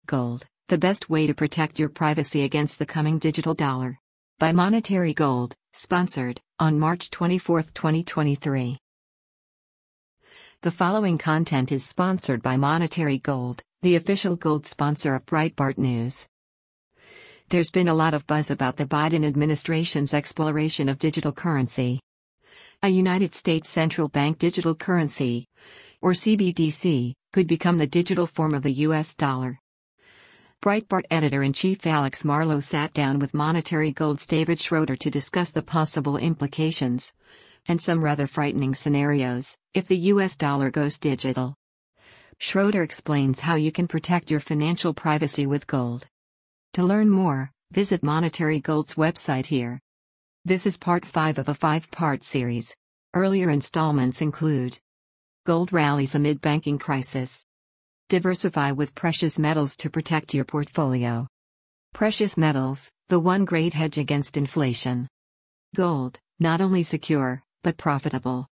Gold, the best way to protect your privacy against the coming digital dollar. By Monetary Gold, sponsored, on March 24, 2023. The following content is sponsored by Monetary Gold, the official gold sponsor of Breitbart News. There's been a lot of buzz about the Biden administration's exploration of digital currency. A United States central bank digital currency, or CBDC, could become the digital form of the U.S. dollar. Breitbart editor-in-chief Alex Marlow sat down with Monetary Gold's David Schroeder to discuss the possible implications, and some rather frightening scenarios, if the U.S. dollar goes digital. Schroeder explains how you can protect your financial privacy with gold. To learn more, visit Monetary Gold's website here. This is part 5 of a 5-part series. Earlier installments include: Gold rallies amid banking crisis. Diversify with precious metals to protect your portfolio. Precious metals, the one great hedge against inflation. Gold, not only secure, but profitable.